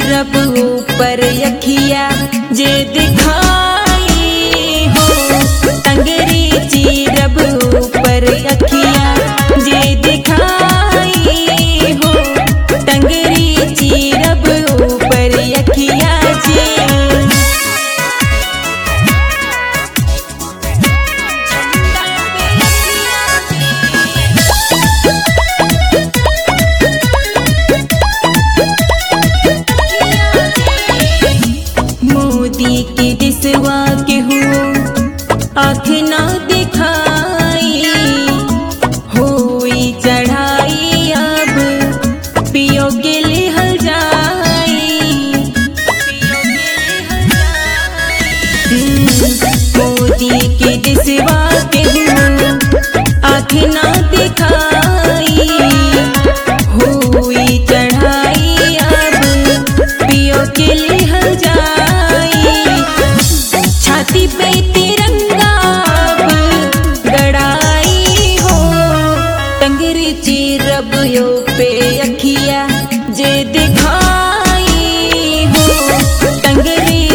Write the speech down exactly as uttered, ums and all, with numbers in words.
चीरब ऊपर अखिया जे दिखाई हो, टंगरी चीरब ऊपर अखिया जे दिखाई हो, टंगरी चीरब ऊपर अखिया जे। मोदी की दिसवा के हुओ आँख ना दिखाई, होई चढ़ाई अब पियो गिल हल जाई। मोदी की दिसवा के हुओ आँख ना दिखाई, होई चढ़ाई अब पियो गिल हल जाई। छाती पे तिरंगा गड़ाई हो, टंगरी चीरब यो पे अखिया जे दिखाई हो, टंगरी